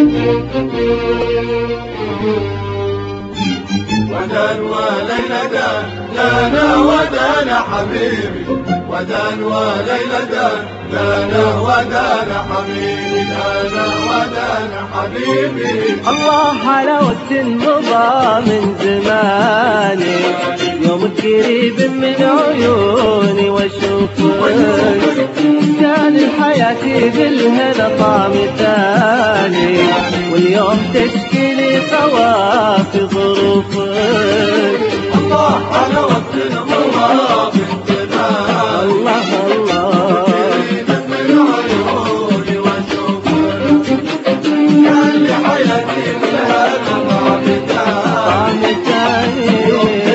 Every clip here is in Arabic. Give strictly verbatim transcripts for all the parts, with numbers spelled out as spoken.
ودان وليلى دان دانا ودان حبيبي، ودان وليلى دان دانا ودان حبيبي، دانا ودان حبيبي. الله على وقت مضى من زماني، يوم قريب من عيوني واشوفك، كان حياتي بالهنا طعم ثاني، واليوم تشكي لي طوافي ظروفك. الله على وقت مضى من زماني، الله الله من عيوني واشوفك، كان حياتي بالهنا طعم ثاني،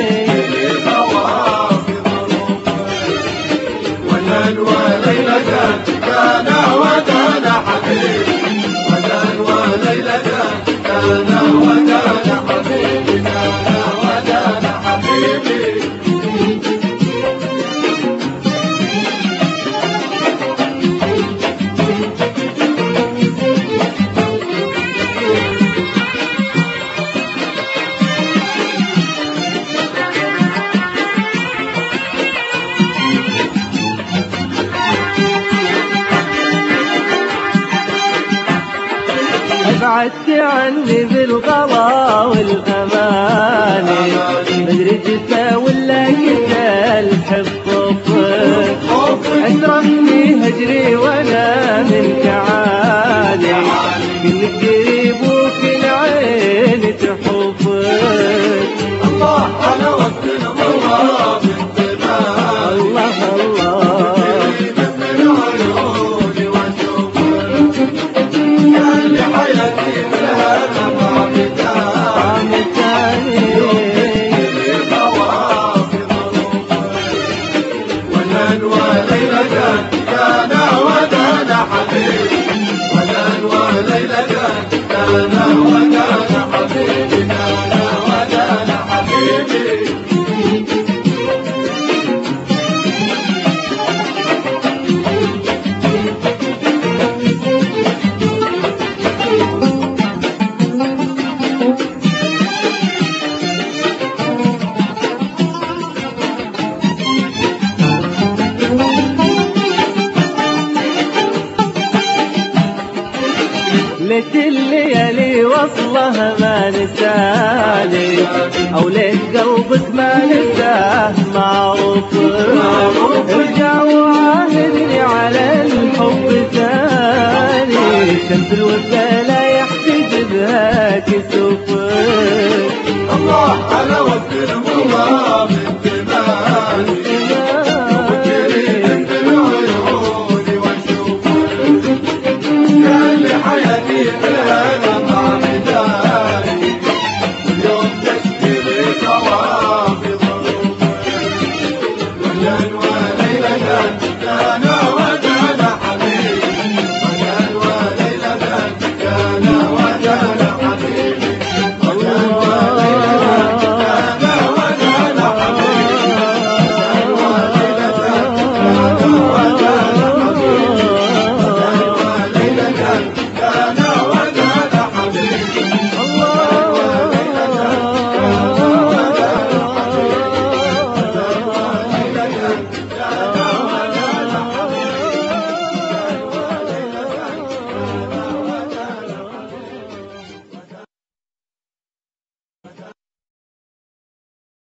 وليلى دان دانا ودان حبيبي، ودان وليلى دان دانا ودان حبيبي، دانا ودان حبيبي. بعدت عني بالغلا والأماني، مدري جثة ولا قتال حفظك، أسرمني هجري وأنا منك عاني، كل قريب وكل عين تحوفك. الله على وقت المضى من زمان، الله الله من عيوني واشوفك، كان حياتي بالهنا طعم ثاني، طوافي ظروفك. ودان وليلى دان دانا ودان حبيبي، ودان وليلى دان دانا ودان حبيبي، دانا ودان حبيبي. ليت الليالي وصلها ما نساني، او ليت قلبك ما نساه معروف،